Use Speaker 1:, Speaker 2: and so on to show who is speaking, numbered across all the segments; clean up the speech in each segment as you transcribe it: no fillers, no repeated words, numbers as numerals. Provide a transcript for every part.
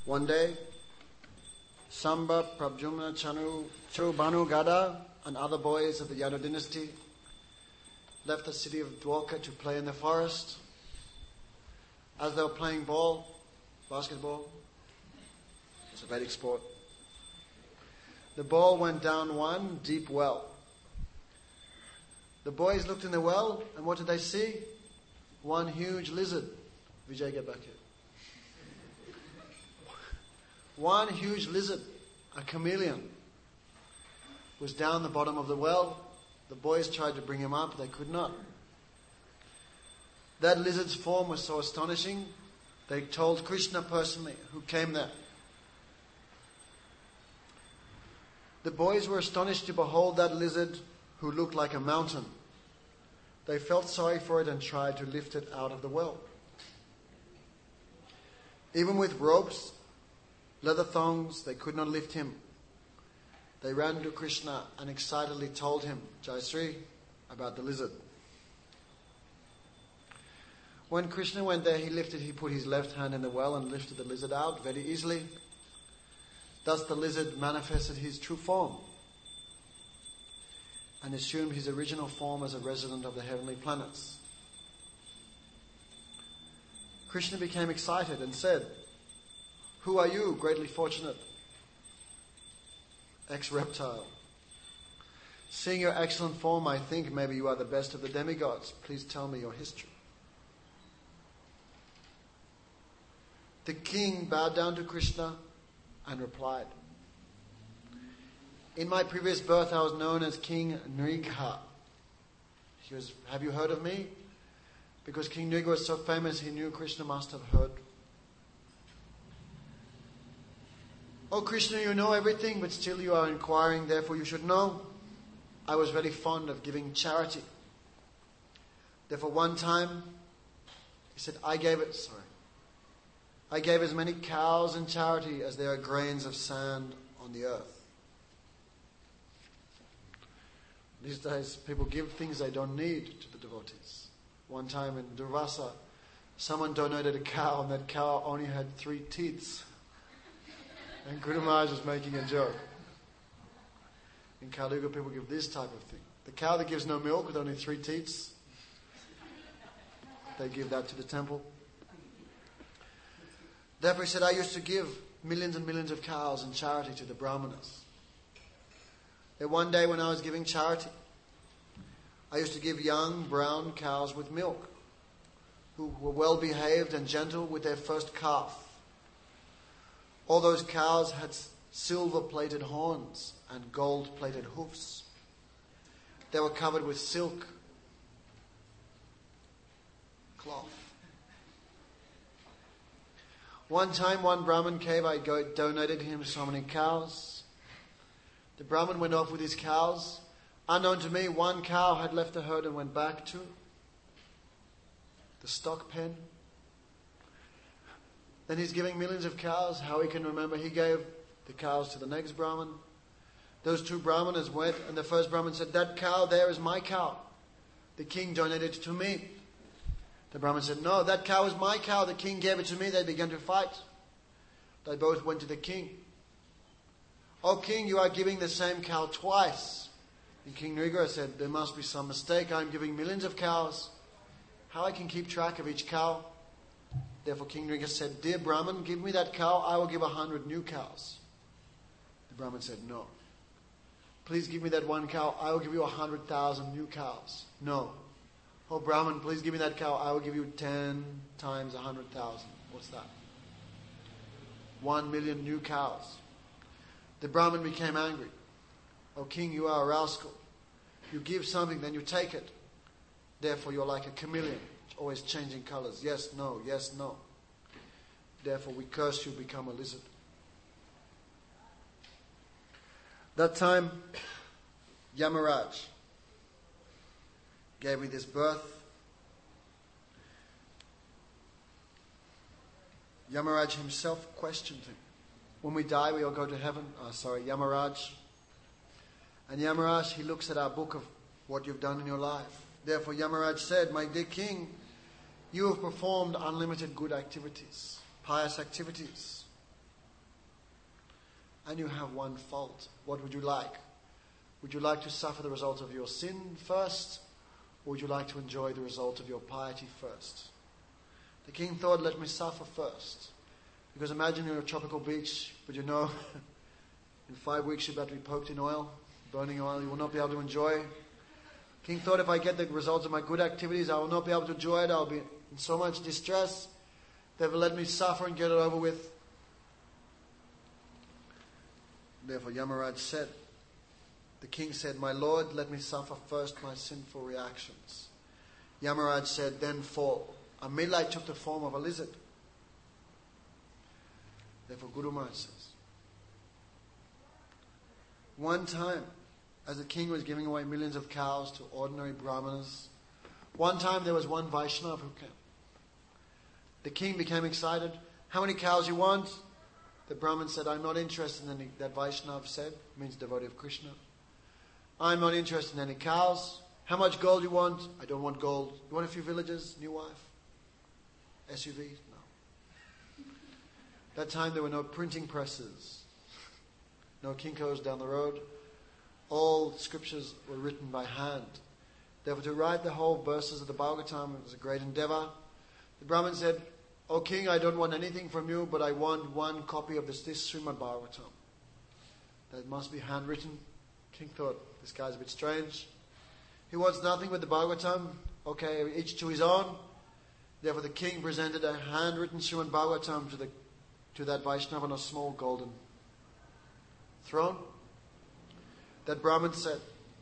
Speaker 1: One day, Samba, Prabjumna, Charu, Banu, Gada, and other boys of the Yadu dynasty left the city of Dwarka to play in the forest. As they were playing basketball, it's a Vedic sport, the ball went down one deep well. The boys looked in the well, and what did they see? One huge lizard. Vijay, get back here. One huge lizard, a chameleon, was down the bottom of the well. The boys tried to bring him up, they could not. That lizard's form was so astonishing, they told Krishna personally, who came there. The boys were astonished to behold that lizard who looked like a mountain. They felt sorry for it and tried to lift it out of the well. Even with ropes, leather thongs, they could not lift him. They ran to Krishna and excitedly told him, Jayasri, about the lizard. When Krishna went there, he put his left hand in the well and lifted the lizard out very easily. Thus the lizard manifested his true form and assumed his original form as a resident of the heavenly planets. Krishna became excited and said, "Who are you, greatly fortunate ex-reptile? Seeing your excellent form, I think maybe you are the best of the demigods. Please tell me your history." The king bowed down to Krishna and replied, "In my previous birth I was known as King Nrigha." Have you heard of me? Because King Nrigha was so famous, he knew Krishna must have heard. "Oh Krishna, you know everything, but still you are inquiring, therefore you should know. I was very fond of giving charity. Therefore one time," he said, I gave as many cows in charity as there are grains of sand on the earth." These days, people give things they don't need to the devotees. One time in Durvasa, someone donated a cow, and that cow only had 3 teats. And Guru Maharaj was making a joke. In Kali Yuga, people give this type of thing. The cow that gives no milk with only 3 teats, they give that to the temple. Therefore he said, I used to give millions and millions of cows in charity to the brahmanas. Then one day when I was giving charity, I used to give young brown cows with milk, who were well behaved and gentle with their first calf. All those cows had silver-plated horns and gold-plated hoofs. They were covered with silk cloth. One time, one Brahmin came, I donated him so many cows. The Brahmin went off with his cows. Unknown to me, one cow had left the herd and went back to the stock pen. Then he's giving millions of cows. How he can remember? He gave the cows to the next Brahmin. Those 2 Brahmanas went, and the first Brahmin said, "That cow there is my cow. The king donated it to me." The Brahmin said, "No, that cow is my cow. The king gave it to me." They began to fight. They both went to the king. "Oh king, you are giving the same cow twice." And King Nrigha said, "There must be some mistake. I'm giving millions of cows. How I can keep track of each cow?" Therefore King Nrigha said, "Dear Brahmin, give me that cow. I will give 100 new cows." The Brahmin said, "No." "Please give me that one cow. I will give you 100,000 new cows." "No." "Oh Brahmin, please give me that cow. I will give you 10 times 100,000. What's that? 1 million new cows. The Brahmin became angry. "Oh king, you are a rascal. You give something, then you take it. Therefore you're like a chameleon, always changing colors. Yes, no, yes, no. Therefore we curse you, become a lizard." That time, Yamaraj gave me this birth. Yamaraj himself questioned him. When we die, we all go to heaven. Yamaraj. And Yamaraj, he looks at our book of what you've done in your life. Therefore, Yamaraj said, "My dear king, you have performed unlimited good activities, pious activities. and you have one fault. What would you like? Would you like to suffer the result of your sin first, or would you like to enjoy the result of your piety first? The king thought, let me suffer first. Because imagine you're on a tropical beach, but you know, in 5 weeks you're about to be poked in oil, burning oil, you will not be able to enjoy. King thought, if I get the results of my good activities, I will not be able to enjoy it, I'll be in so much distress. Therefore let me suffer and get it over with. Therefore Yamaraj said, the king said, my lord, let me suffer first my sinful reactions. Yamaraj said, then fall. Amilai took the form of a lizard. Therefore Guru Maharaj says, one time, as the king was giving away millions of cows to ordinary brahmanas, one time there was one Vaishnava who came. The king became excited. How many cows you want? The Brahmin said, I'm not interested in any. That Vaishnava said, means devotee of Krishna. I'm not interested in any cows. How much gold you want? I don't want gold. You want a few villages? New wife? SUV? No. That time there were no printing presses. No Kinkos down the road. All scriptures were written by hand. Therefore to write the whole verses of the Bhagavatam was a great endeavor. The Brahmin said, O king, I don't want anything from you, but I want one copy of this Srimad Bhagavatam. That must be handwritten. King thought, this guy's a bit strange. He wants nothing with the Bhagavatam. Okay, each to his own. Therefore the king presented a handwritten Srimad Bhagavatam to that Vaishnava on a small golden throne. That Brahmin said,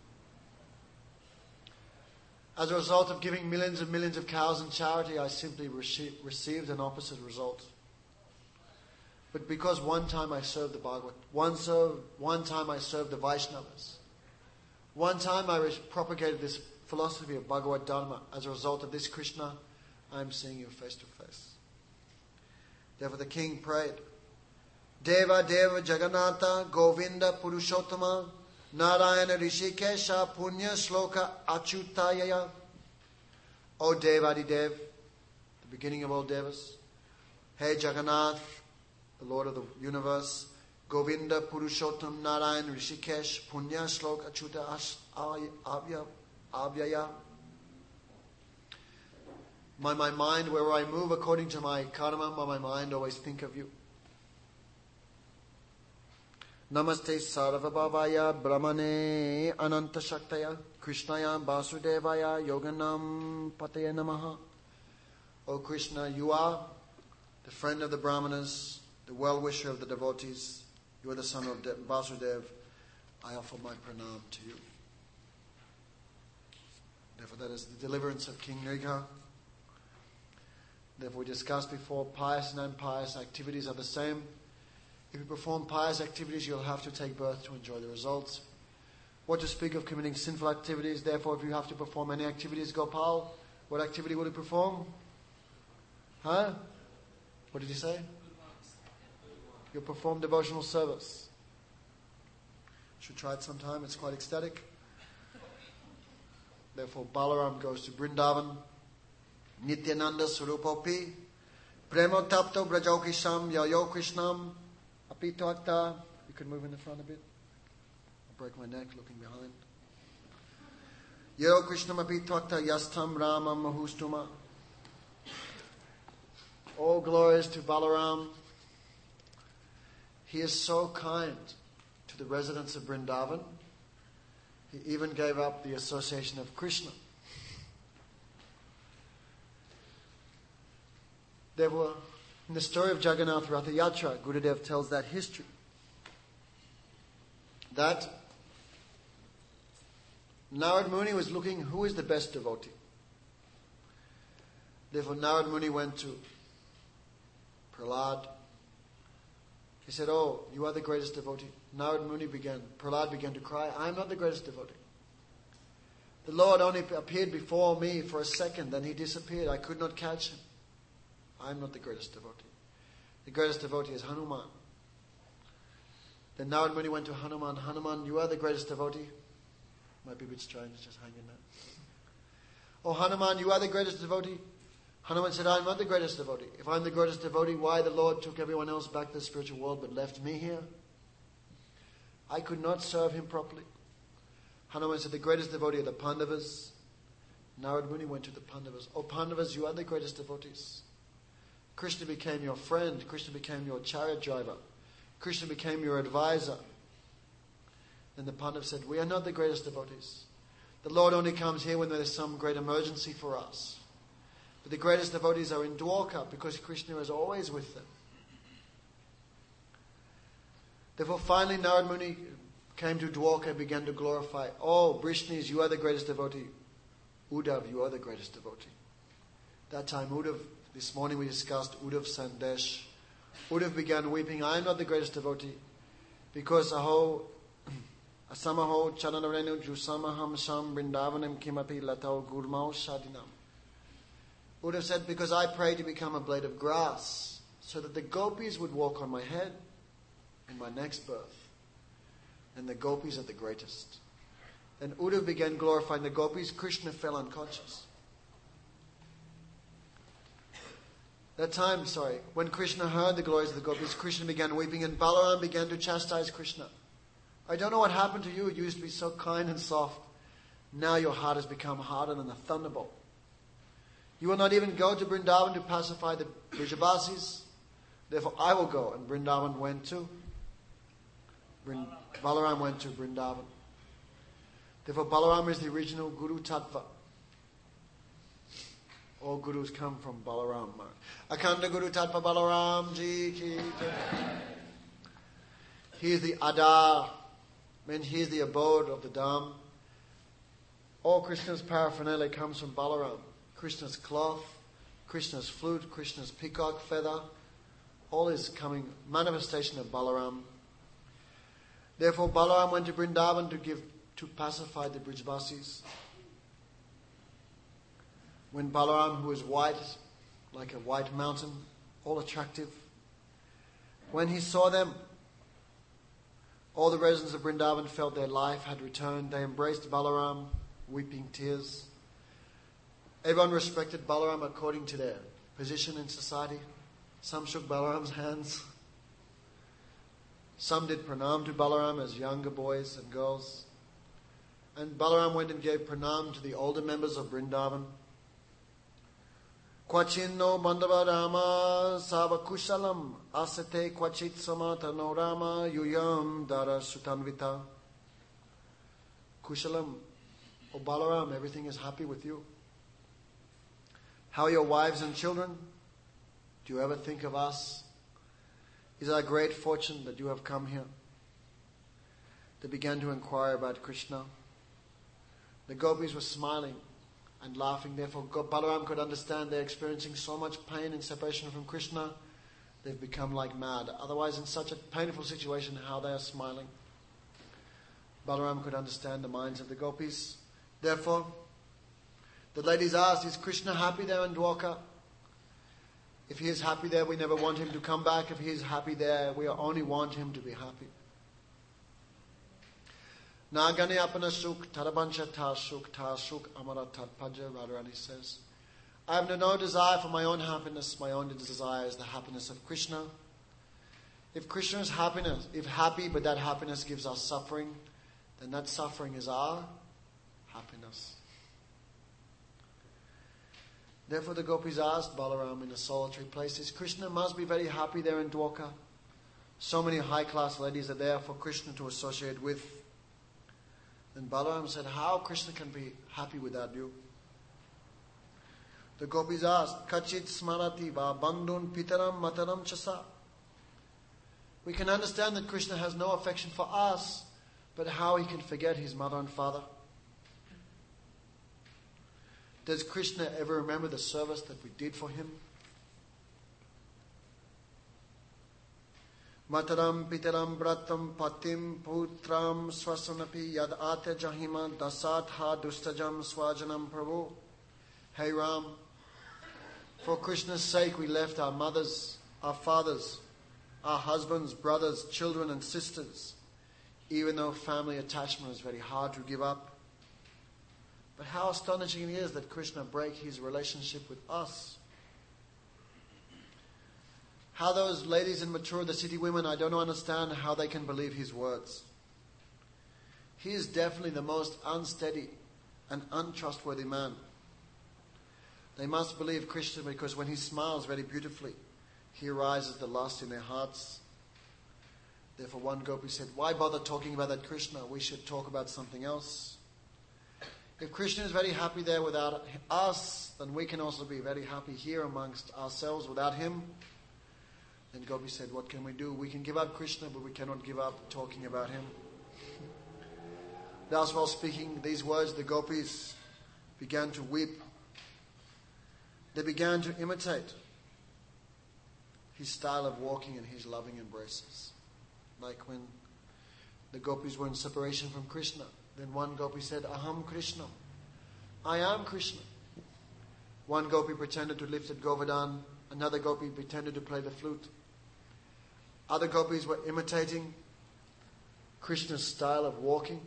Speaker 1: as a result of giving millions and millions of cows in charity, I simply received an opposite result. But because one time I served the Bhagavat, one time I served the Vaishnavas, one time I propagated this philosophy of Bhagavad Dharma, as a result of this Krishna, I am seeing you face to face. Therefore the king prayed, Deva Deva Jagannatha Govinda Purushottama Narayana Rishikesha Punya Shloka Achutayaya. O Devadidev, the beginning of all devas. Hey Jagannath, the Lord of the universe. Govinda Purushottam Narayana Rishikesh Punya Shloka Achuta Avyaya. By my mind, wherever I move according to my karma, by my mind always think of you. Namaste Sarvabhavaya Brahmane Ananta Shaktaya Krishnaya Vasudevaya Yoganam Pataya Namaha. O Krishna, you are the friend of the Brahmanas, the well-wisher of the devotees. You are the son of Vasudev. I offer my pranam to you. Therefore that is the deliverance of King Nrigha. Therefore we discussed before, pious and impious activities are the same. If you perform pious activities, you'll have to take birth to enjoy the results. What to speak of committing sinful activities? Therefore, if you have to perform any activities, Gopal, what activity will you perform? Huh? What did you say? You'll perform devotional service. Should try it sometime, it's quite ecstatic. Therefore, Balaram goes to Vrindavan. Nityananda Surupopi Premo Tapto Brajokisham Yayo Krishnam Apitokta. You can move in the front a bit. I'll break my neck looking behind. Yayo Krishnam Apitokta Yastam Rama Mahustuma. All glories to Balaram. He is so kind to the residents of Vrindavan. He even gave up the association of Krishna. There were, in the story of Jagannath Ratha Yatra, Gurudev tells that history. That Narad Muni was looking, who is the best devotee? Therefore Narad Muni went to Prahlad. He said, oh, you are the greatest devotee. Prahlad began to cry, I am not the greatest devotee. The Lord only appeared before me for a second, then he disappeared. I could not catch him. I am not the greatest devotee. The greatest devotee is Hanuman. Then Narad Muni went to Hanuman. Hanuman, you are the greatest devotee. Might be a bit strange, just hang in there. Oh Hanuman, you are the greatest devotee. Hanuman said, I am not the greatest devotee. If I am the greatest devotee, why the Lord took everyone else back to the spiritual world but left me here? I could not serve him properly. Hanuman said, the greatest devotee are the Pandavas. Narad Muni went to the Pandavas. Oh Pandavas, you are the greatest devotees. Krishna became your friend. Krishna became your chariot driver. Krishna became your advisor. Then the Pandavas said, we are not the greatest devotees. The Lord only comes here when there is some great emergency for us. But the greatest devotees are in Dwarka because Krishna is always with them. Therefore finally Narad Muni came to Dwarka and began to glorify, oh Brishnis, you are the greatest devotee. Uddhav, you are the greatest devotee. That time Uddhav, this morning we discussed Uddhav Sandesh. Uddhav began weeping, I am not the greatest devotee because aho asamaho charanarenu jusamaham sham brindavanam kimapi latao gurmao shadinam. Uddhav said, because I pray to become a blade of grass so that the gopis would walk on my head in my next birth. And the gopis are the greatest. Then Uddhav began glorifying the gopis. Krishna fell unconscious. That time, when Krishna heard the glories of the gopis, Krishna began weeping and Balaram began to chastise Krishna. I don't know what happened to you. You used to be so kind and soft. Now your heart has become harder than a thunderbolt. You will not even go to Vrindavan to pacify the Vrijabasis. Therefore I will go. And Vrindavan went to Balaram went to Vrindavan. Therefore Balaram is the original Guru Tattva. All gurus come from Balaram. Akhanda Guru Tattva Balaram Ji Ki. He is the Adar. He is the abode of the Dham. All Krishna's paraphernalia comes from Balaram. Krishna's cloth, Krishna's flute, Krishna's peacock feather, all is coming, manifestation of Balaram. Therefore Balaram went to Vrindavan to pacify the Brijbasis. When Balaram, who is white, like a white mountain, all attractive, when he saw them, all the residents of Vrindavan felt their life had returned. They embraced Balaram, weeping tears. Everyone respected Balaram according to their position in society. Some shook Balaram's hands. Some did pranam to Balaram as younger boys and girls. And Balaram went and gave pranam to the older members of Vrindavan. Kwachinno bandava rama savakushalam asate kwachit samatano rama yuyam dara sutanvita. Kushalam, O Balaram, everything is happy with you. How are your wives and children? Do you ever think of us? Is it a great fortune that you have come here? They began to inquire about Krishna. The gopis were smiling and laughing. Therefore, Balaram could understand they're experiencing so much pain in separation from Krishna. They've become like mad. Otherwise, in such a painful situation, how they are smiling. Balaram could understand the minds of the gopis. Therefore, the ladies asked, is Krishna happy there in Dwarka? If he is happy there, we never want him to come back. If he is happy there, we only want him to be happy. Nagani apana suk, tarabancha ta suk, amara tatpaja, Radharani says, I have no desire for my own happiness. My only desire is the happiness of Krishna. If Krishna is happy, but that happiness gives us suffering, then that suffering is our happiness. Therefore the gopis asked Balaram in a solitary place, is Krishna must be very happy there in Dwarka? So many high-class ladies are there for Krishna to associate with. Then Balaram said, how Krishna can be happy without you? The gopis asked, Kachit smarati va bandun pitaram mataram chasa. We can understand that Krishna has no affection for us, but how he can forget his mother and father? Does Krishna ever remember the service that we did for him? Mataram pitaram bratam patim putram swasanapi yad ate jahima dasat ha dustajam swajanam prabhu. Hey Ram, for Krishna's sake we left our mothers, our fathers, our husbands, brothers, children and sisters, even though family attachment is very hard to give up. But how astonishing it is that Krishna break his relationship with us. How those ladies in Mathura, the city women, I don't understand how they can believe his words. he is definitely the most unsteady and untrustworthy man. They must believe Krishna because when he smiles very beautifully, he arouses the lust in their hearts. Therefore one gopi said, why bother talking about that Krishna? We should talk about something else. If Krishna is very happy there without us, then we can also be very happy here amongst ourselves without him. Then Gopi said, what can we do? We can give up Krishna, but we cannot give up talking about him. Thus, while speaking these words, the gopis began to weep. They began to imitate his style of walking and his loving embraces. Like when the gopis were in separation from Krishna, then one gopi said, Aham Krishna, I am Krishna. One gopi pretended to lift at Govardhan, another gopi pretended to play the flute. Other gopis were imitating Krishna's style of walking.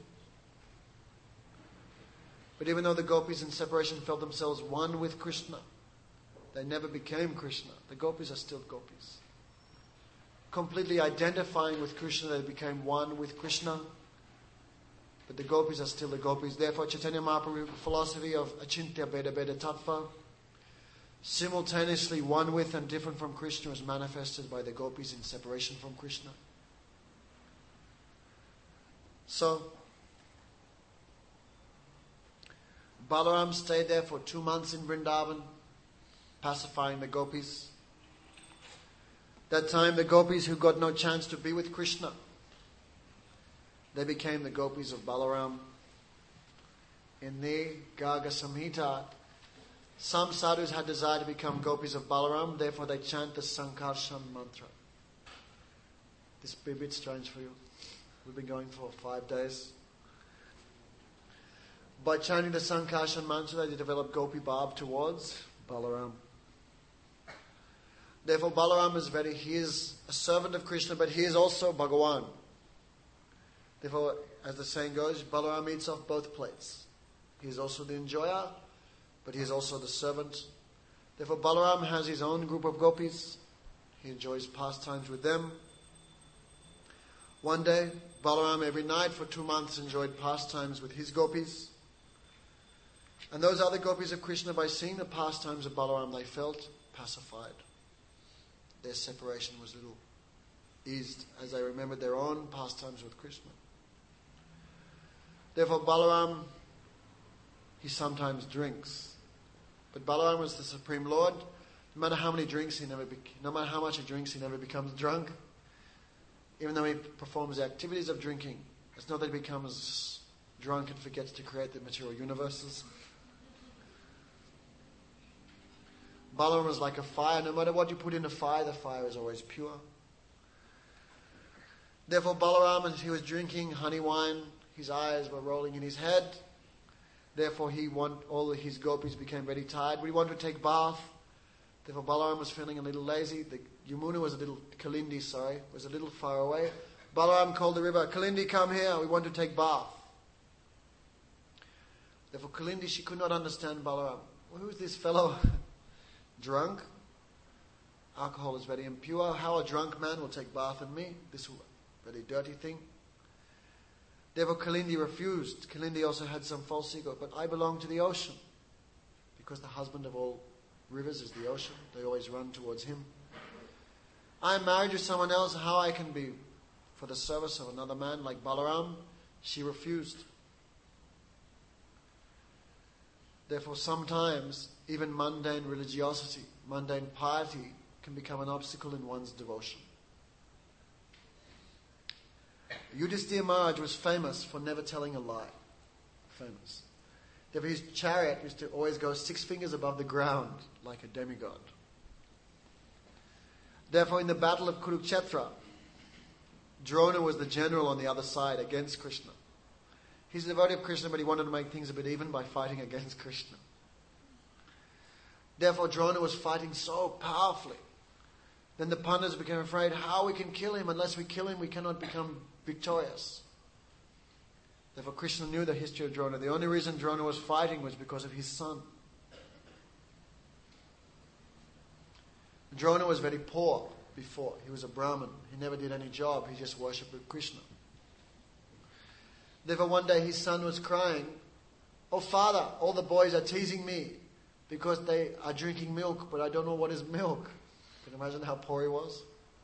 Speaker 1: But even though the gopis in separation felt themselves one with Krishna, they never became Krishna. The gopis are still gopis. Completely identifying with Krishna, they became one with Krishna. But the gopis are still the gopis. Therefore, Chaitanya Mahaprabhu's philosophy of Achintya Bheda Bheda Tattva, simultaneously one with and different from Krishna, is manifested by the gopis in separation from Krishna. So, Balaram stayed there for 2 months in Vrindavan, pacifying the gopis. That time, the gopis who got no chance to be with Krishna, they became the gopis of Balaram. In the Garga Samhita, some sadhus had desired to become gopis of Balaram, therefore they chant the Sankarshan mantra. This will be a bit strange for you. We've been going for 5 days. By chanting the Sankarshan mantra, they develop gopi bhav towards Balaram. Therefore, Balaram he is a servant of Krishna, but he is also Bhagawan. Therefore, as the saying goes, Balaram eats off both plates. He is also the enjoyer, but he is also the servant. Therefore, Balaram has his own group of gopis. He enjoys pastimes with them. One day, Balaram every night for 2 months enjoyed pastimes with his gopis. And those other gopis of Krishna, by seeing the pastimes of Balaram, they felt pacified. Their separation was a little eased as they remembered their own pastimes with Krishna. Therefore, Balaram, he sometimes drinks. But Balaram was the Supreme Lord. No matter how many drinks no matter how much he drinks, he never becomes drunk. Even though he performs the activities of drinking, it's not that he becomes drunk and forgets to create the material universes. Balaram is like a fire. No matter what you put in the fire is always pure. Therefore, Balaram, as he was drinking honey wine, his eyes were rolling in his head. Therefore, all of his gopis became very tired. We want to take bath. Therefore, Balaram was feeling a little lazy. The Yamuna was Kalindi was a little far away. Balaram called the river, Kalindi, come here. We want to take bath. Therefore, Kalindi, she could not understand Balaram. Well, who is this fellow? Drunk? Alcohol is very impure. How a drunk man will take bath in me? This is a very dirty thing. Therefore, Kalindi refused. Kalindi also had some false ego. But I belong to the ocean. Because the husband of all rivers is the ocean. They always run towards him. I am married to someone else. How I can be for the service of another man like Balaram? She refused. Therefore, sometimes even mundane religiosity, mundane piety can become an obstacle in one's devotion. Yudhisthira Maharaj was famous for never telling a lie. Famous. Therefore, his chariot used to always go 6 fingers above the ground like a demigod. Therefore, in the battle of Kurukshetra, Drona was the general on the other side against Krishna. He's a devotee of Krishna, but he wanted to make things a bit even by fighting against Krishna. Therefore, Drona was fighting so powerfully. Then the Pandavas became afraid how we can kill him. Unless we kill him, we cannot become victorious. Therefore, Krishna knew the history of Drona. The only reason Drona was fighting was because of his son. Drona was very poor before. He was a Brahmin. He never did any job. He just worshipped Krishna. Therefore one day his son was crying, "Oh father, all the boys are teasing me because they are drinking milk, but I don't know what is milk." Can you imagine how poor he was?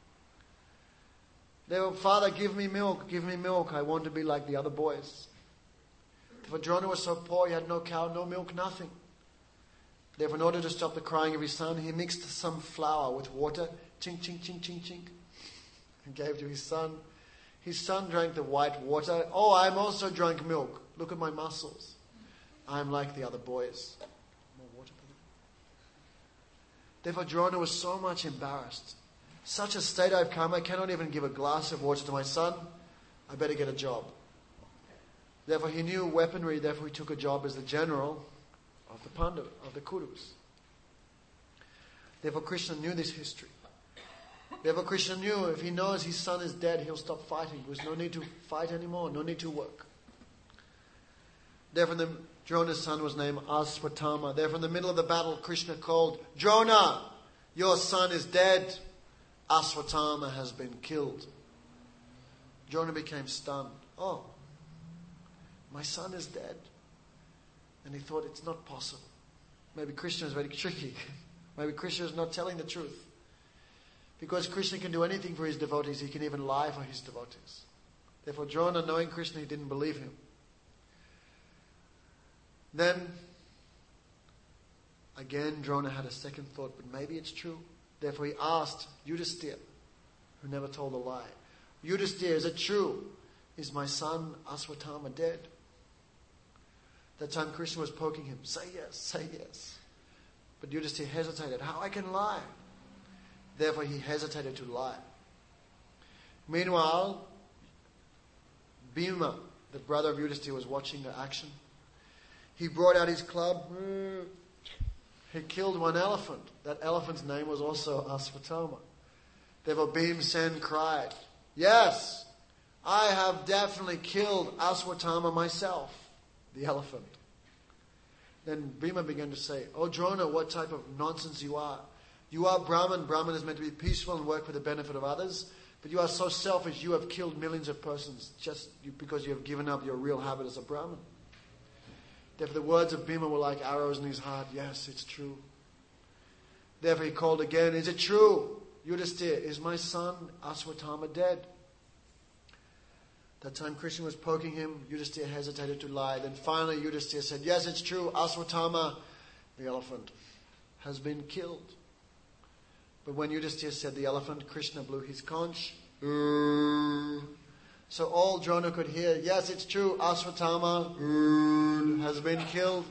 Speaker 1: They were, "Father, give me milk, I want to be like the other boys." For Jonah was so poor, he had no cow, no milk, nothing. Therefore, in order to stop the crying of his son, he mixed some flour with water, chink, chink, chink, chink, chink, and gave to his son. His son drank the white water. "Oh, I'm also drunk milk. Look at my muscles. I'm like the other boys." More water, please. Therefore, Jonah was so much embarrassed. "Such a state I've come, I cannot even give a glass of water to my son. I better get a job." Therefore, he knew weaponry. Therefore, he took a job as the general of the Pandav, of the Kurus. Therefore, Krishna knew this history. Therefore, Krishna knew if he knows his son is dead, he'll stop fighting. There's no need to fight anymore, no need to work. Therefore, Drona's son was named Aswatthama. Therefore, in the middle of the battle, Krishna called, "Drona, your son is dead. Aswatthama has been killed." Drona became stunned. "Oh, my son is dead." And he thought, it's not possible. Maybe Krishna is very tricky. Maybe Krishna is not telling the truth. Because Krishna can do anything for his devotees, he can even lie for his devotees. Therefore, Drona, knowing Krishna, he didn't believe him. Then, again, Drona had a second thought, but maybe it's true. Therefore, he asked Yudhisthira, who never told a lie, "Yudhisthira, is it true? Is my son Aswatthama dead?" That time Krishna was poking him, "Say yes, say yes." But Yudhisthira hesitated. "How I can lie?" Therefore he hesitated to lie. Meanwhile, Bhima, the brother of Yudhisthira, was watching the action. He brought out his club. He killed one elephant. That elephant's name was also Aswatthama. Therefore Bhimsen cried, "Yes, I have definitely killed Aswatthama myself," the elephant. Then Bhima began to say, "Oh Drona, what type of nonsense you are. You are Brahman. Brahman is meant to be peaceful and work for the benefit of others. But you are so selfish, you have killed millions of persons just because you have given up your real habit as a Brahman." Therefore the words of Bhima were like arrows in his heart. Yes, it's true. Therefore he called again, "Is it true? Yudhisthira, is my son Aswatthama dead?" That time Krishna was poking him. Yudhisthira hesitated to lie. Then finally Yudhisthira said, "Yes, it's true. Aswatthama, the elephant, has been killed." But when Yudhisthira said the elephant, Krishna blew his conch. So all Drona could hear, "Yes, it's true. Aswatthama has been killed."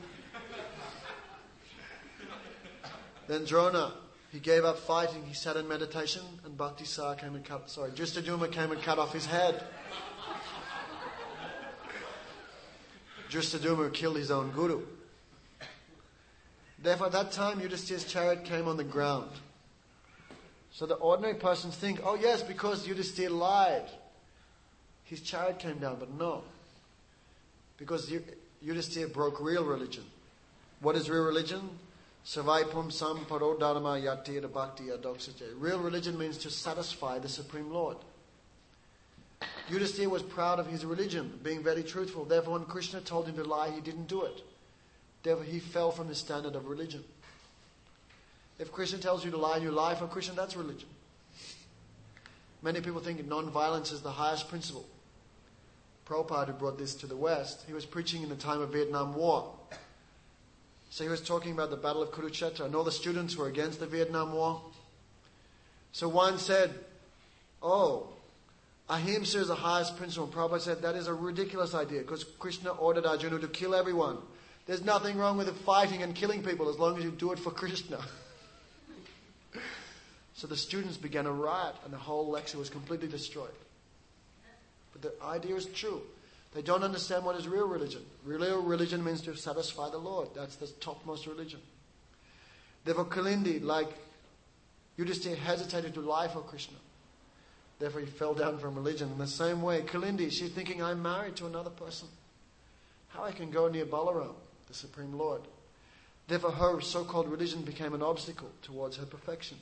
Speaker 1: Then Drona, he gave up fighting. He sat in meditation, and Bhaktisara came and Dristaduma came and cut off his head. Dristaduma killed his own guru. Therefore, at that time, Yudhisthira's chariot came on the ground. So the ordinary persons think, "Oh yes, because Yudhisthira lied, his chariot came down." But no. Because Yudhisthira broke real religion. What is real religion? Savaipum sam parodharma yatira bhakti adoksaje. Real religion means to satisfy the Supreme Lord. Yudhisthira was proud of his religion, being very truthful. Therefore, when Krishna told him to lie, he didn't do it. Therefore, he fell from the standard of religion. If Krishna tells you to lie and you lie for Krishna, that's religion. Many people think non-violence is the highest principle. Prabhupada, who brought this to the West, he was preaching in the time of Vietnam War. So he was talking about the Battle of Kurukshetra, and all the students were against the Vietnam War. So one said, "Oh, Ahimsa is the highest principle." And Prabhupada said, "That is a ridiculous idea, because Krishna ordered Arjuna to kill everyone. There's nothing wrong with fighting and killing people as long as you do it for Krishna." So the students began a riot, and the whole lecture was completely destroyed. But the idea is true. They don't understand what is real religion. Real religion means to satisfy the Lord. That's the topmost religion. Therefore Kalindi, like Yudhisthira, hesitated to lie for Krishna. Therefore he fell down from religion. In the same way, Kalindi, she's thinking, "I'm married to another person. How I can go near Balaram, the Supreme Lord?" Therefore her so-called religion became an obstacle towards her perfection.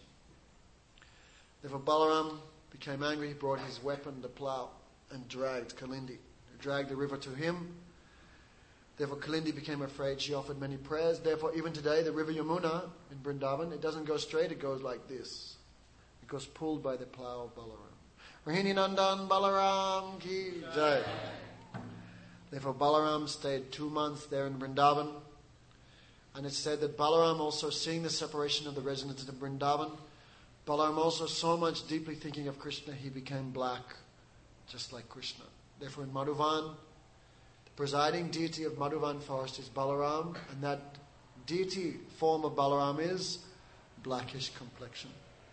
Speaker 1: Therefore Balaram became angry. He brought his weapon, the plough, and dragged Kalindi, who drag the river to him. Therefore, Kalindi became afraid. She offered many prayers. Therefore, even today, the river Yamuna in Vrindavan, it doesn't go straight, it goes like this. It goes pulled by the plough of Balaram. Rohini Nandan Balaram ki jai. Therefore, Balaram stayed 2 months there in Vrindavan. And it's said that Balaram also, seeing the separation of the residents of Vrindavan, Balaram also so much deeply thinking of Krishna, he became black, just like Krishna. Therefore, in Madhuvan, the presiding deity of Madhuvan forest is Balaram, and that deity form of Balaram is blackish complexion.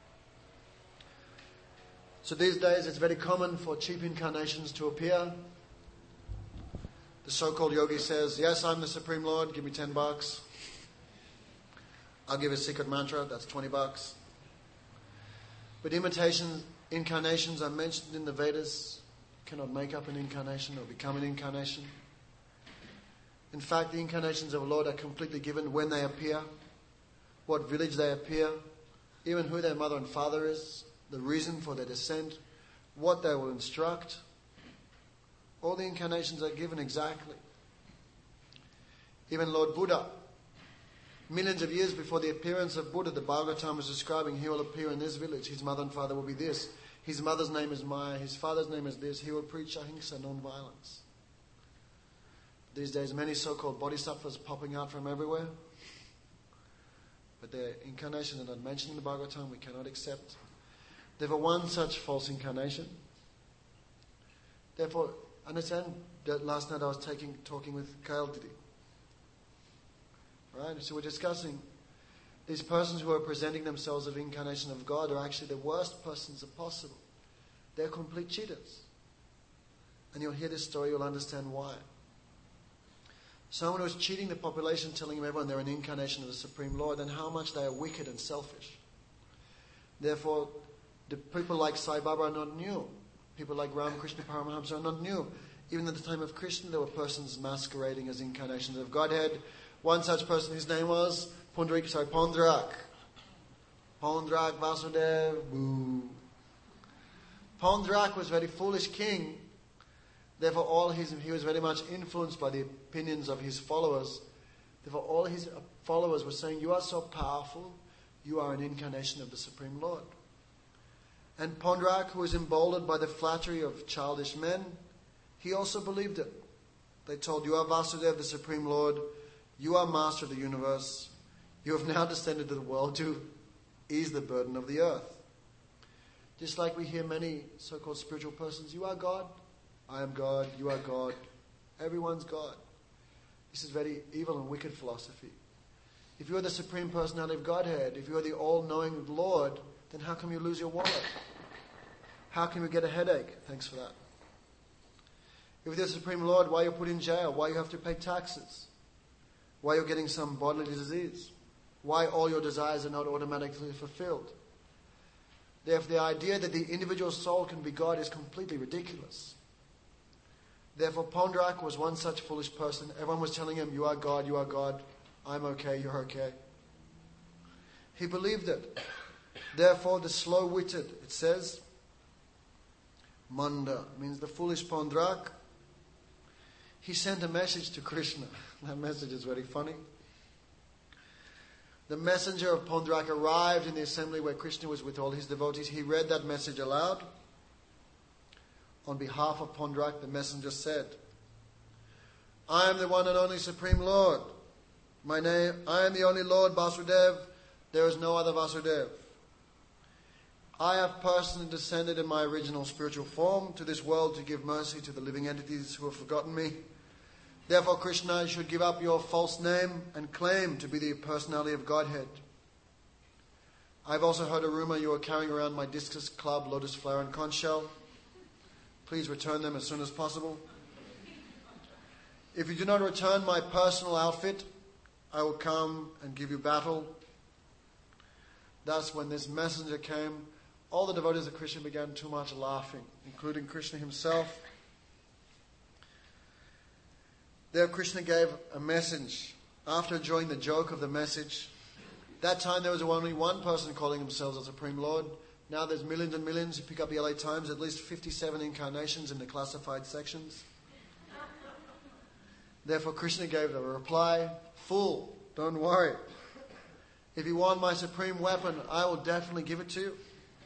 Speaker 1: So these days it's very common for cheap incarnations to appear. The so-called yogi says, yes, I'm the Supreme Lord, give me $10. I'll give a secret mantra, that's $20. But incarnations are mentioned in the Vedas. You cannot make up an incarnation or become an incarnation. In fact, the incarnations of the Lord are completely given when they appear, what village they appear, even who their mother and father is, the reason for their descent, what they will instruct. All the incarnations are given exactly. Even Lord Buddha, millions of years before the appearance of Buddha, the Bhagavatam was describing he will appear in this village. His mother and father will be this. His mother's name is Maya. His father's name is this. He will preach ahimsa, non-violence. These days, many so-called bodhisattvas are popping out from everywhere. But their incarnations are not mentioned in the Bhagavatam. We cannot accept. Therefore, one such false incarnation. Therefore, understand that last night I was talking with Kyle Didi. Right? So we're discussing these persons who are presenting themselves as incarnation of God are actually the worst persons possible. They're complete cheaters. And you'll hear this story, you'll understand why. Someone who is cheating the population, telling everyone they're an incarnation of the Supreme Lord, and how much they are wicked and selfish. Therefore, the people like Sai Baba are not new. People like Ramakrishna Paramahamsa are not new. Even at the time of Krishna, there were persons masquerading as incarnations of Godhead. One such person, his name was Pondrak. Pondrak Vasudev. Boo. Pondrak was a very foolish king. Therefore, he was very much influenced by the opinions of his followers. Therefore, all his followers were saying, you are so powerful, you are an incarnation of the Supreme Lord. And Pondrak, who was emboldened by the flattery of childish men, he also believed it. They told, you are Vasudev, the Supreme Lord, you are master of the universe, you have now descended to the world to ease the burden of the earth. Just like we hear many so-called spiritual persons, you are God, I am God, you are God, everyone's God. This is very evil and wicked philosophy. If you are the Supreme Personality of Godhead, if you are the all-knowing Lord, then how come you lose your wallet? How can you get a headache? Thanks for that. If you're the Supreme Lord, why you're put in jail? Why you have to pay taxes? Why you're getting some bodily disease? Why all your desires are not automatically fulfilled? Therefore, the idea that the individual soul can be God is completely ridiculous. Therefore, Pondrak was one such foolish person. Everyone was telling him, you are God, I'm okay, you're okay. He believed it. Therefore, the slow-witted, it says, Manda, means the foolish Pondrak, he sent a message to Krishna. That message is very funny. The messenger of Pondrak arrived in the assembly where Krishna was with all his devotees. He read that message aloud. On behalf of Pondrak, the messenger said, I am the one and only Supreme Lord. I am the only Lord Vasudev. There is no other Vasudev. I have personally descended in my original spiritual form to this world to give mercy to the living entities who have forgotten me. Therefore, Krishna, you should give up your false name and claim to be the personality of Godhead. I've also heard a rumor you are carrying around my discus club, lotus flower and conch shell. Please return them as soon as possible. If you do not return my personal outfit, I will come and give you battle. Thus, when this messenger came, all the devotees of Krishna began too much laughing, including Krishna himself. There Krishna gave a message. After enjoying the joke of the message, that time there was only one person calling himself the Supreme Lord. Now there's millions and millions. You pick up the LA Times, at least 57 incarnations in the classified sections. Therefore Krishna gave the reply, "Fool, don't worry. If you want my supreme weapon, I will definitely give it to you.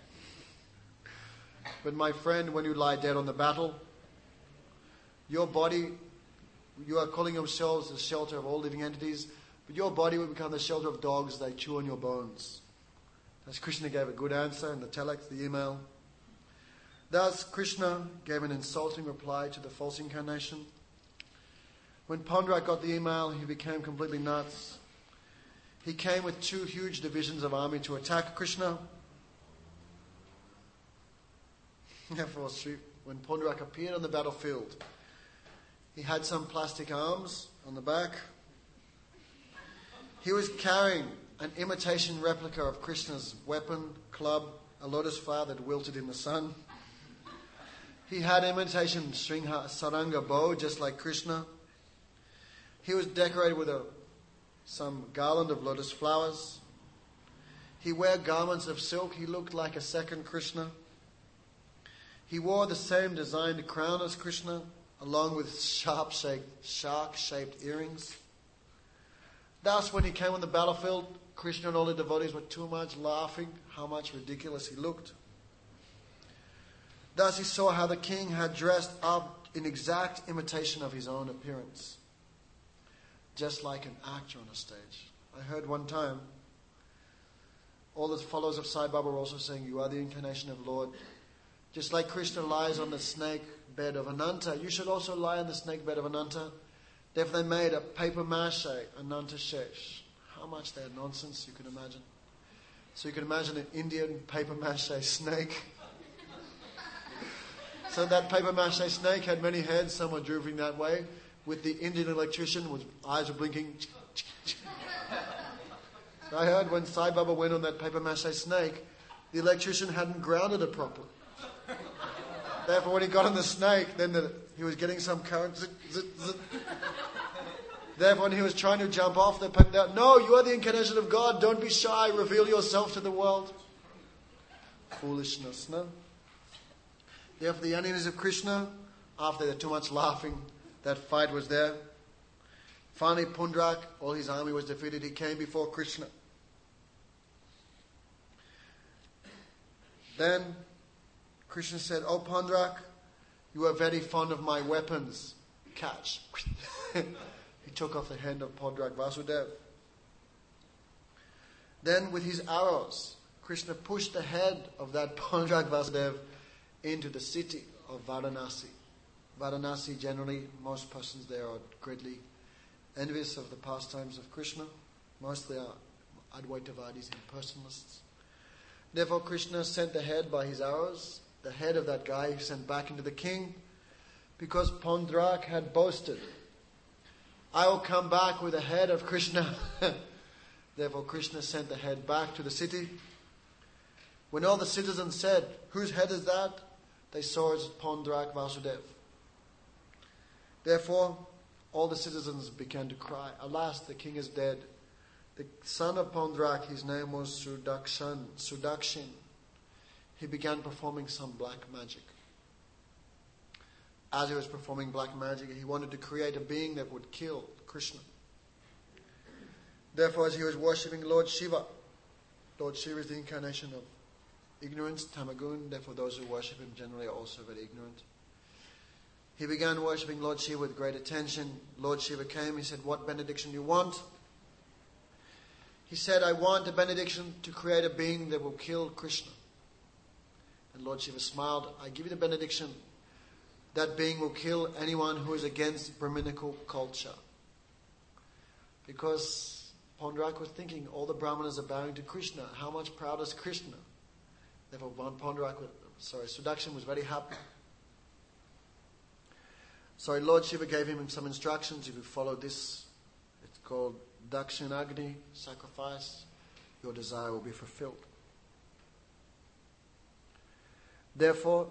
Speaker 1: But my friend, when you lie dead on the battle, your body, you are calling yourselves the shelter of all living entities, but your body will become the shelter of dogs. They chew on your bones." Thus Krishna gave a good answer in the telex, the email. Thus Krishna gave an insulting reply to the false incarnation. When Pandrak got the email, he became completely nuts. He came with 2 huge divisions of army to attack Krishna. Therefore, when Pandrak appeared on the battlefield, he had some plastic arms on the back. He was carrying an imitation replica of Krishna's weapon, club, a lotus flower that wilted in the sun. He had imitation Sringha Saranga bow, just like Krishna. He was decorated with some garland of lotus flowers. He wore garments of silk. He looked like a second Krishna. He wore the same designed crown as Krishna, along with shark-shaped earrings. Thus, when he came on the battlefield, Krishna and all the devotees were too much laughing how much ridiculous he looked. Thus he saw how the king had dressed up in exact imitation of his own appearance, just like an actor on a stage. I heard one time, all the followers of Sai Baba were also saying, "You are the incarnation of Lord." Just like Krishna lies on the snake bed of Ananta, you should also lie on the snake bed of Ananta. Therefore they made a paper mache, Ananta Shesh. How much they're nonsense, you can imagine. So you can imagine an Indian paper mache snake. So that paper mache snake had many heads, some were drooping that way, with the Indian electrician, whose eyes were blinking. So I heard when Sai Baba went on that paper mache snake, the electrician hadn't grounded it properly. Therefore, when he got on the snake, then he was getting some current. Zit, zit, zit. Therefore, when he was trying to jump off, they put out, "No, you are the incarnation of God. Don't be shy. Reveal yourself to the world." Foolishness, no? Therefore, the enemies of Krishna, after they're too much laughing, that fight was there. Finally, Pandrak, all his army was defeated. He came before Krishna. Then Krishna said, "Oh Pandrak, you are very fond of my weapons. Catch." He took off the hand of Pandrak Vasudev. Then with his arrows, Krishna pushed the head of that Pandrak Vasudev into the city of Varanasi. Varanasi, generally, most persons there are greatly envious of the pastimes of Krishna. Mostly are Advaitavadis, impersonalists. Therefore Krishna sent the head by his arrows, the head of that guy, sent back into the king, because Pandrak had boasted, "I will come back with the head of Krishna." Therefore Krishna sent the head back to the city. When all the citizens said, "Whose head is that?" they saw it was Pandrak Vasudev. Therefore all the citizens began to cry, "Alas, the king is dead." The son of Pandrak, his name was Sudakshin. He began performing some black magic. As he was performing black magic, he wanted to create a being that would kill Krishna. Therefore, as he was worshipping Lord Shiva is the incarnation of ignorance, Tamagun. Therefore, those who worship him generally are also very ignorant. He began worshipping Lord Shiva with great attention. Lord Shiva came. He said, "What benediction do you want?" He said, "I want a benediction to create a being that will kill Krishna." And Lord Shiva smiled. "I give you the benediction. That being will kill anyone who is against Brahminical culture." Because Pandrak was thinking, all the Brahmanas are bowing to Krishna. How much proud is Krishna? Therefore, Sudakshin was very happy. So Lord Shiva gave him some instructions. If you follow this, it's called Dakshinagni, sacrifice, your desire will be fulfilled. Therefore,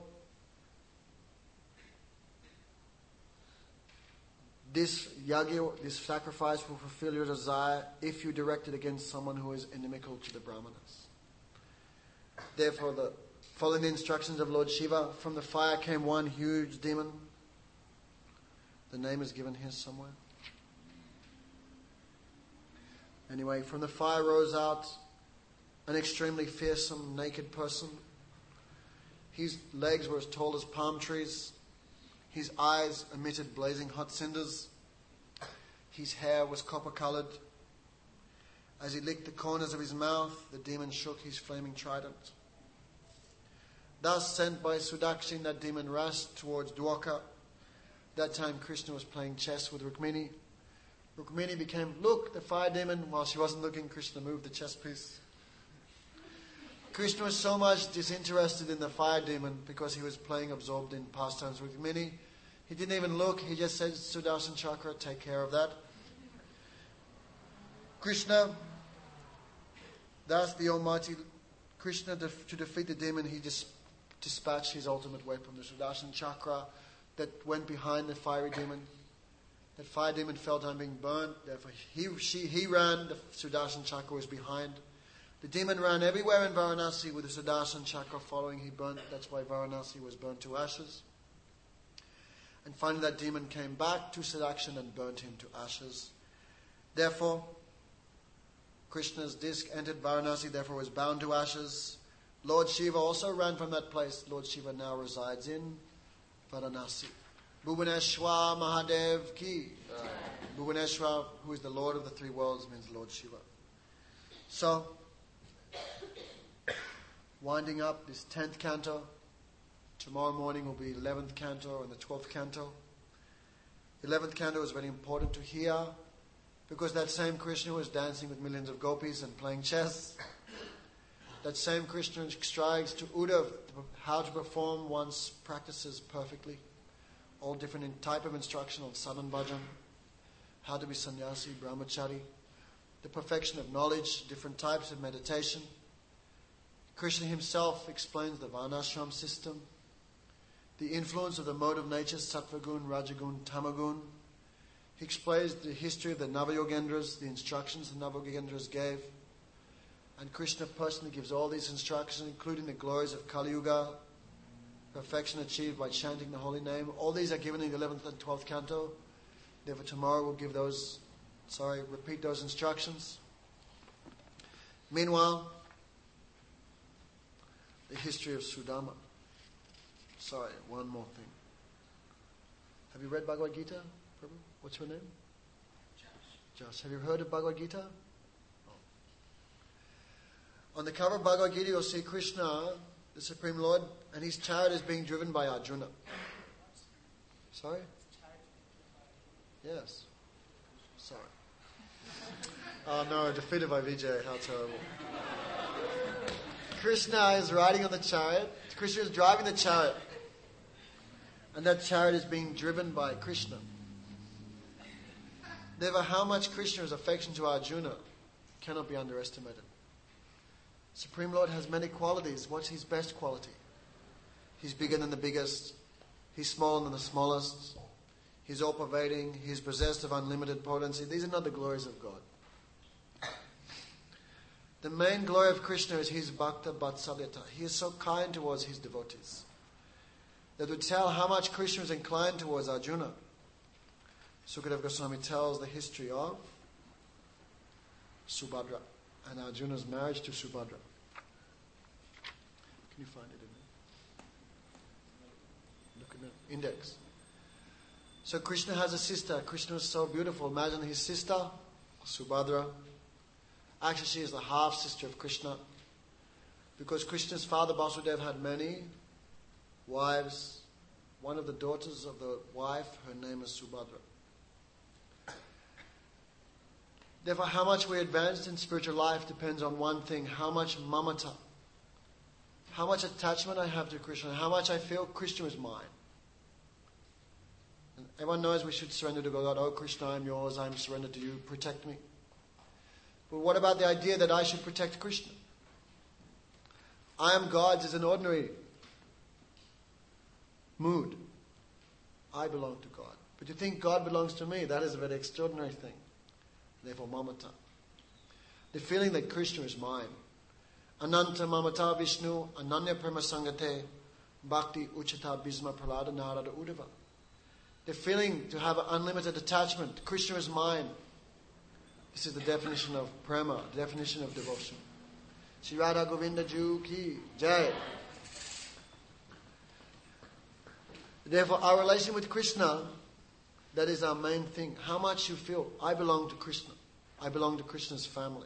Speaker 1: this yagya, this sacrifice will fulfill your desire if you direct it against someone who is inimical to the Brahmanas. Therefore, following the instructions of Lord Shiva, from the fire came one huge demon. The name is given here somewhere. Anyway, from the fire rose out an extremely fearsome, naked person. His legs were as tall as palm trees. His eyes emitted blazing hot cinders. His hair was copper-coloured. As he licked the corners of his mouth, the demon shook his flaming trident. Thus, sent by Sudakshin, that demon rushed towards Dwarka. That time Krishna was playing chess with Rukmini. Rukmini became, look, the fire demon. While she wasn't looking, Krishna moved the chess piece. Krishna was so much disinterested in the fire demon because he was playing absorbed in pastimes with Rukmini. He didn't even look. He just said, Sudarshan Chakra, take care of that. Krishna, thus the Almighty Krishna, to defeat the demon, he dispatched his ultimate weapon, the Sudarshan Chakra, that went behind the fiery demon. That fire demon felt I'm being burned. Therefore, he ran. The Sudarshan Chakra was behind. The demon ran everywhere in Varanasi with the Sudarshan Chakra following. He burnt. That's why Varanasi was burnt to ashes. And finally, that demon came back to Sudakshin and burnt him to ashes. Therefore, Krishna's disc entered Varanasi. Therefore, was bound to ashes. Lord Shiva also ran from that place. Lord Shiva now resides in Varanasi. Bhuvaneshwar Mahadev Ki. Bhuvaneshwar, who is the Lord of the three worlds, means Lord Shiva. So, winding up this 10th canto. Tomorrow morning will be 11th canto and the 12th canto. 11th canto is very important to hear because that same Krishna was dancing with millions of gopis and playing chess. That same Krishna strives to Uddhav how to perform one's practices perfectly. All different type of instruction on sadhan bhajan, how to be sannyasi, brahmachari, the perfection of knowledge, different types of meditation. Krishna himself explains the varnashram system, the influence of the mode of nature, sattvagun, rajagun, tamagun. He explains the history of the Navayogendras, the instructions the Navayogendras gave. And Krishna personally gives all these instructions, including the glories of Kali Yuga, perfection achieved by chanting the holy name. All these are given in the 11th and 12th canto. Therefore tomorrow we'll give repeat those instructions. Meanwhile, the history of Sudama. One more thing. Have you read Bhagavad Gita, Prabhu? What's your name? Josh. Have you heard of Bhagavad Gita? Oh. On the cover of Bhagavad Gita, you'll see Krishna, the Supreme Lord, and his chariot is being driven by Arjuna. Sorry? Yes. Sorry. Oh no, defeated by Vijay. How terrible. Krishna is riding on the chariot. Krishna is driving the chariot. And that chariot is being driven by Krishna. Therefore, how much Krishna's affection to Arjuna cannot be underestimated. Supreme Lord has many qualities. What's his best quality? He's bigger than the biggest. He's smaller than the smallest. He's all-pervading. He's possessed of unlimited potency. These are not the glories of God. The main glory of Krishna is his bhakta vatsalyata. He is so kind towards his devotees that would tell how much Krishna is inclined towards Arjuna. Sukadeva Goswami tells the history of Subhadra and Arjuna's marriage to Subhadra. Can you find it in there? Look in the index. So Krishna has a sister. Krishna is so beautiful. Imagine his sister, Subhadra. Actually, she is the half-sister of Krishna. Because Krishna's father, Vasudeva, had many wives. One of the daughters of the wife, her name is Subhadra. Therefore, how much we advanced in spiritual life depends on one thing: how much mamata, how much attachment I have to Krishna, how much I feel Krishna is mine. And everyone knows we should surrender to God. Oh Krishna, I am yours, I am surrendered to you, protect me. But what about the idea that I should protect Krishna? I am God's is an ordinary mood. I belong to God. But you think God belongs to me, that is a very extraordinary thing. Therefore, mamata. The feeling that Krishna is mine. Ananta mamata Vishnu, ananya prema sangate, bhakti uchata bhisma pralada narada uddhava. The feeling to have an unlimited attachment. Krishna is mine. This is the definition of prema, the definition of devotion. Shri Radha Govinda Ju Ki Jai. Therefore, our relation with Krishna, that is our main thing. How much you feel, I belong to Krishna. I belong to Krishna's family.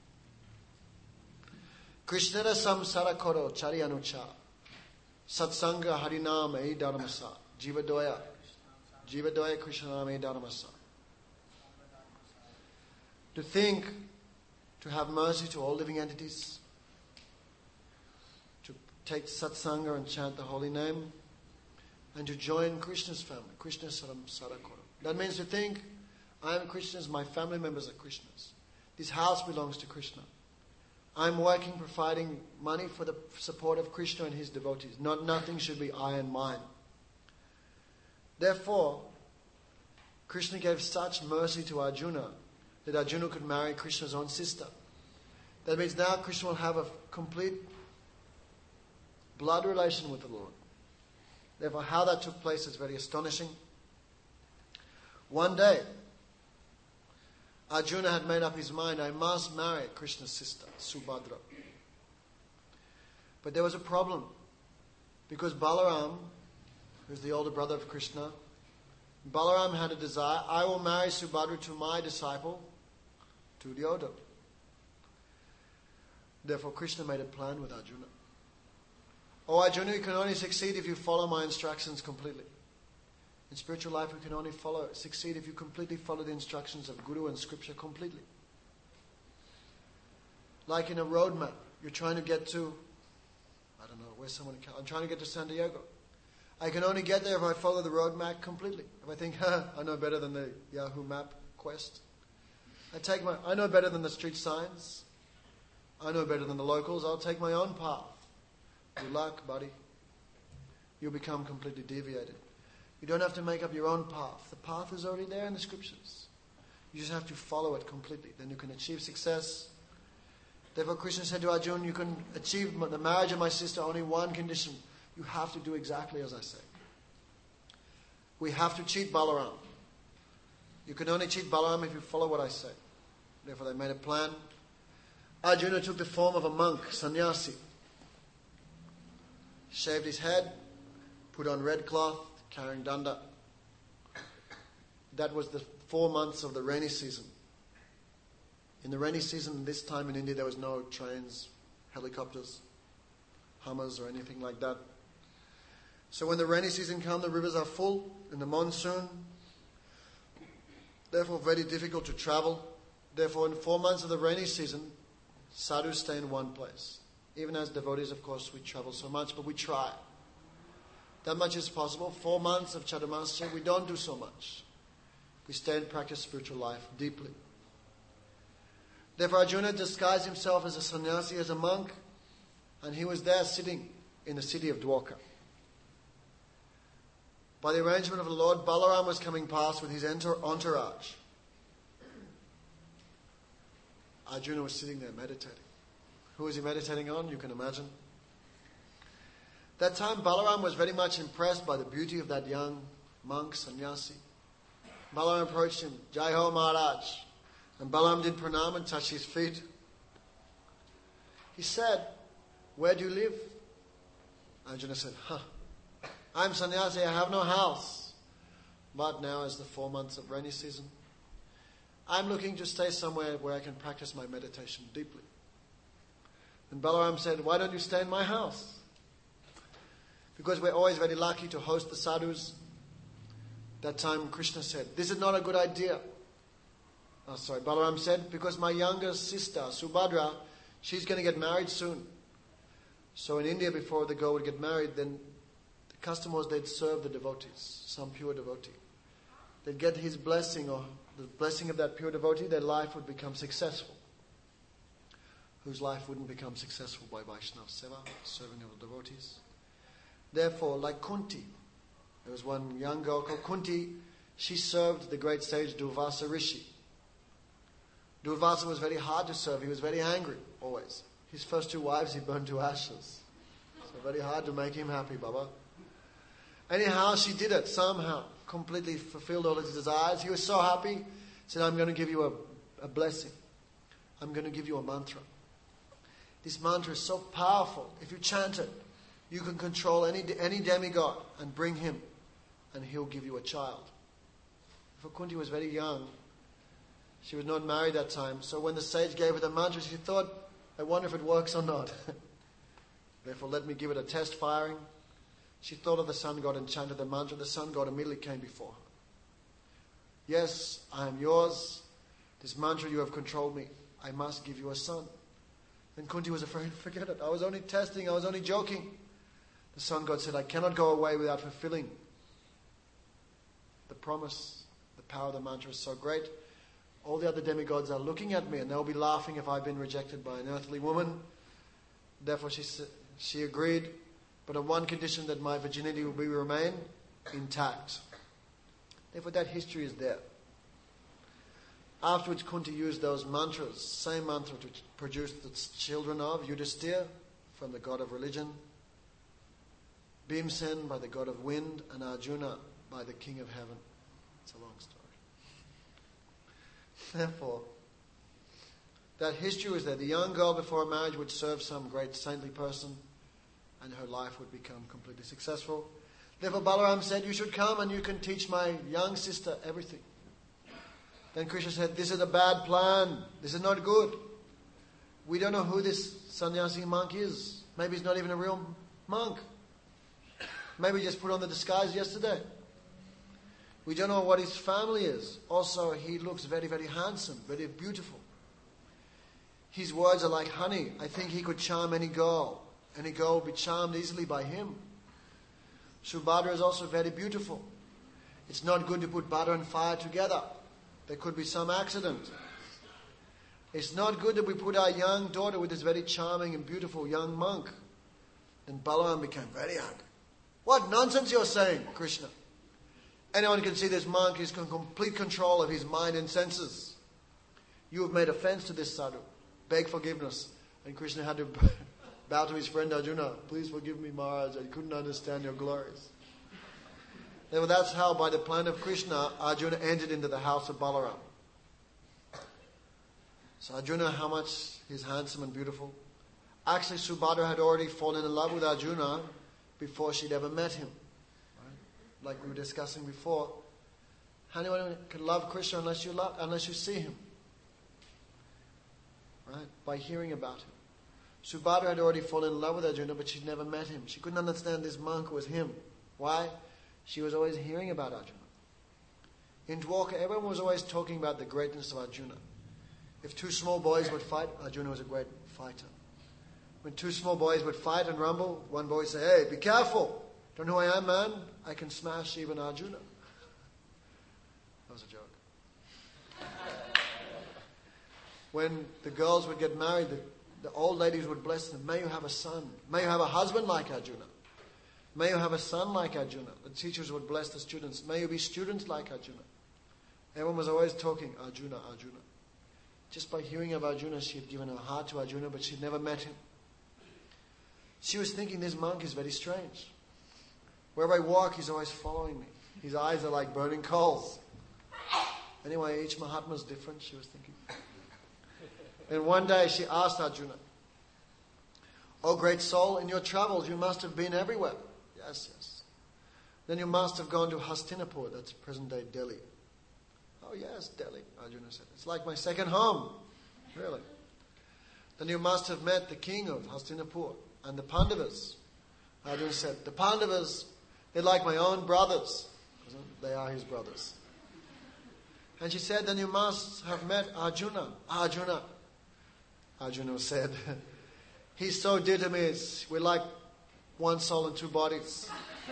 Speaker 1: Krishna samsara koro chari anucha. Satsanga harinama e dharmasa. Jivadoya. Jivadoya Krishnanama e dharmasa. To think, to have mercy to all living entities, to take satsanga and chant the holy name, and to join Krishna's family, Krishna samsara koro. That means to think, I am Krishna's, my family members are Krishna's. This house belongs to Krishna. I'm working, providing money for the support of Krishna and his devotees. Nothing should be I and mine. Therefore, Krishna gave such mercy to Arjuna that Arjuna could marry Krishna's own sister. That means now Krishna will have a complete blood relation with the Lord. Therefore, how that took place is very astonishing. One day, Arjuna had made up his mind, I must marry Krishna's sister, Subhadra. But there was a problem. Because Balaram, who's the older brother of Krishna, Balaram had a desire, I will marry Subhadra to my disciple, Duryodhana. Therefore, Krishna made a plan with Arjuna. Oh Arjuna, you can only succeed if you follow my instructions completely. In spiritual life, we can only succeed if you completely follow the instructions of Guru and Scripture completely. Like in a road map, you're trying to get to, I don't know, where's someone in I'm trying to get to San Diego. I can only get there if I follow the road map completely. If I think, I know better than the Yahoo map quest. I know better than the street signs. I know better than the locals. I'll take my own path. Good luck, buddy. You'll become completely deviated. You don't have to make up your own path. The path is already there in the scriptures. You just have to follow it completely. Then you can achieve success. Therefore, Krishna said to Arjuna, you can achieve the marriage of my sister only one condition. You have to do exactly as I say. We have to cheat Balaram. You can only cheat Balaram if you follow what I say. Therefore, they made a plan. Arjuna took the form of a monk, sannyasi. Shaved his head, put on red cloth, carrying danda. That was the 4 months of the rainy season. In the rainy season, this time in India, there was no trains, helicopters, Hummers or anything like that. So when the rainy season comes, the rivers are full in the monsoon. Therefore, very difficult to travel. Therefore, in 4 months of the rainy season, sadhus stay in one place. Even as devotees, of course, we travel so much, but we try. That much is possible. 4 months of Chaturmasya, we don't do so much. We stay and practice spiritual life deeply. Therefore, Arjuna disguised himself as a sannyasi, as a monk, and he was there sitting in the city of Dwarka. By the arrangement of the Lord, Balaram was coming past with his entourage. Arjuna was sitting there meditating. Who was he meditating on? You can imagine. That time, Balaram was very much impressed by the beauty of that young monk, sannyasi. Balaram approached him, Jai Ho Maharaj. And Balaram did pranam and touched his feet. He said, where do you live? Arjuna said, I'm sannyasi, I have no house. But now is the 4 months of rainy season. I'm looking to stay somewhere where I can practice my meditation deeply. And Balaram said, why don't you stay in my house? Because we're always very lucky to host the sadhus. That time Krishna said, this is not a good idea. Balaram said, because my younger sister, Subhadra, she's going to get married soon. So in India, before the girl would get married, then the custom was they'd serve the devotees, some pure devotee. They'd get his blessing or the blessing of that pure devotee, their life would become successful. Whose life wouldn't become successful by Vaishnava Seva, serving of the devotees. Therefore, like Kunti, there was one young girl called Kunti, she served the great sage Durvasa Rishi. Durvasa was very hard to serve, he was very angry, always. His first 2 wives he burned to ashes. So very hard to make him happy, Baba. Anyhow, she did it somehow. Completely fulfilled all his desires. He was so happy. Said, I'm going to give you a blessing. I'm going to give you a mantra. This mantra is so powerful. If you chant it, you can control any demigod and bring him, and he'll give you a child. For Kunti was very young. She was not married that time. So when the sage gave her the mantra, she thought, I wonder if it works or not. Therefore, let me give it a test firing. She thought of the sun god and chanted the mantra. The sun god immediately came before her. Yes, I am yours. This mantra, you have controlled me. I must give you a son. Then Kunti was afraid, forget it. I was only testing. I was only joking. The sun god said, I cannot go away without fulfilling the promise. The power of the mantra is so great. All the other demigods are looking at me and they'll be laughing if I've been rejected by an earthly woman. Therefore she agreed, but on one condition, that my virginity will remain intact. Therefore that history is there. Afterwards Kunti used those mantras, same mantra to produce the children of Yudhisthira from the god of religion, Bhimsen by the god of wind, and Arjuna by the king of heaven. It's a long story. Therefore, that history was there. The young girl before marriage would serve some great saintly person and her life would become completely successful. Therefore Balaram said, you should come and you can teach my young sister everything. Then Krishna said, this is a bad plan. This is not good. We don't know who this sannyasi monk is. Maybe he's not even a real monk. Maybe he just put on the disguise yesterday. We don't know what his family is. Also, he looks very, very handsome, very beautiful. His words are like honey. I think he could charm any girl. Any girl would be charmed easily by him. Subhadra is also very beautiful. It's not good to put butter and fire together. There could be some accident. It's not good that we put our young daughter with this very charming and beautiful young monk. Then Balaram became very angry. What nonsense you're saying, Krishna. Anyone can see this monk is in complete control of his mind and senses. You have made offense to this sadhu. Beg forgiveness. And Krishna had to bow to his friend Arjuna. Please forgive me, Maharaj. I couldn't understand your glories. Therefore, that's how, by the plan of Krishna, Arjuna entered into the house of Balaram. So Arjuna, how much he's handsome and beautiful. Actually, Subhadra had already fallen in love with Arjuna before she'd ever met him. Right? Like we were discussing before. Anyone can love Krishna unless you see him. Right? By hearing about him. Subhadra had already fallen in love with Arjuna, but she'd never met him. She couldn't understand this monk was him. Why? She was always hearing about Arjuna. In Dwarka, everyone was always talking about the greatness of Arjuna. If two small boys would fight, Arjuna was a great fighter. When two small boys would fight and rumble, one boy would say, hey, be careful. Don't know who I am, man? I can smash even Arjuna. That was a joke. When the girls would get married, the old ladies would bless them. May you have a son. May you have a husband like Arjuna. May you have a son like Arjuna. The teachers would bless the students. May you be students like Arjuna. Everyone was always talking, Arjuna, Arjuna. Just by hearing of Arjuna, she had given her heart to Arjuna, but she'd never met him. She was thinking, this monk is very strange. Wherever I walk, he's always following me. His eyes are like burning coals. Anyway, each Mahatma is different, she was thinking. And one day she asked Arjuna, "O great soul, in your travels you must have been everywhere." Yes, yes. "Then you must have gone to Hastinapur," that's present-day Delhi. "Oh yes, Delhi," Arjuna said. "It's like my second home." Really? "Then you must have met the king of Hastinapur and the Pandavas." Arjuna said, "The Pandavas, they're like my own brothers." They are his brothers. And she said, "Then you must have met Arjuna." Arjuna said, "He's so dear to me, we're like one soul and two bodies."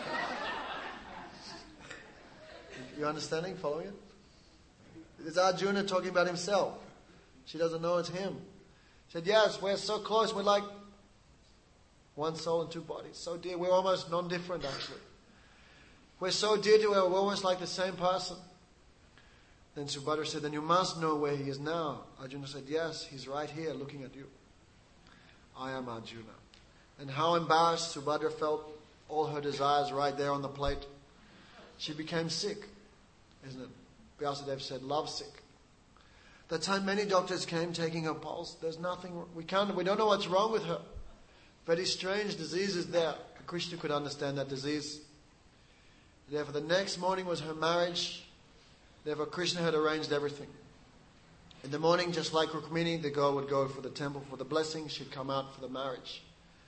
Speaker 1: You understanding? Following it? It's Arjuna talking about himself. She doesn't know it's him. She said, "Yes, we're so close, we're like one soul and two bodies. So dear, we're almost non-different actually. We're so dear to her, we're almost like the same person." Then Subhadra said, "Then you must know where he is now." Arjuna said, "Yes, he's right here looking at you. I am Arjuna." And how embarrassed Subhadra felt, all her desires right there on the plate. She became sick, isn't it? Vyasadeva said, love sick. That time many doctors came taking her pulse. There's nothing, we don't know what's wrong with her. Very strange disease is there. Krishna could understand that disease. Therefore the next morning was her marriage. Therefore Krishna had arranged everything. In the morning, just like Rukmini, the girl would go for the temple for the blessing. She'd come out for the marriage.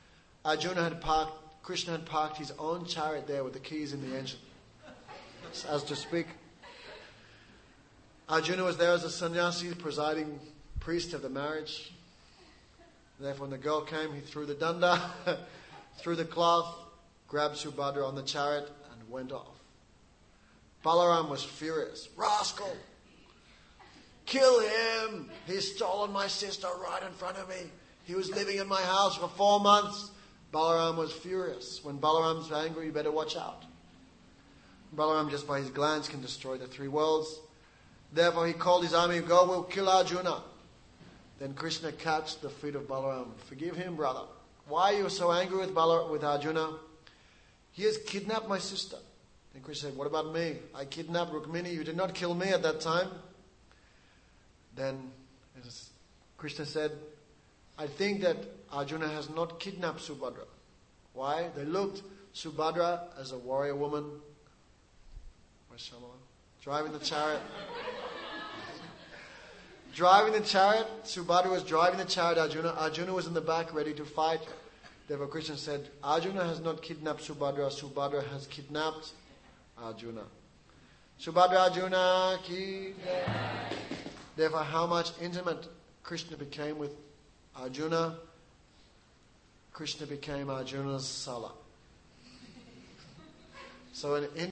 Speaker 1: Krishna had parked his own chariot there with the keys in the engine, as to speak. Arjuna was there as a sannyasi, presiding priest of the marriage. Therefore, when the girl came, he threw the danda, threw the cloth, grabbed Subhadra on the chariot, and went off. Balaram was furious. Rascal! Kill him! He's stolen my sister right in front of me. He was living in my house for 4 months. Balaram was furious. When Balaram's angry, you better watch out. Balaram, just by his glance, can destroy the 3 worlds. Therefore, he called his army, go, we'll kill Arjuna. Then Krishna catched the feet of Balaram. Forgive him, brother. Why are you so angry with Arjuna? He has kidnapped my sister. Then Krishna said, what about me? I kidnapped Rukmini. You did not kill me at that time. Then Krishna said, I think that Arjuna has not kidnapped Subhadra. Why? They looked Subhadra as a warrior woman. Where's Shamala? Driving the chariot. Subhadra was driving the chariot, Arjuna was in the back ready to fight. Therefore Krishna said, Arjuna has not kidnapped Subhadra, Subhadra has kidnapped Arjuna. Subhadra Arjuna ki jai. Therefore, how much intimate Krishna became with Arjuna. Krishna became Arjuna's Sala. So in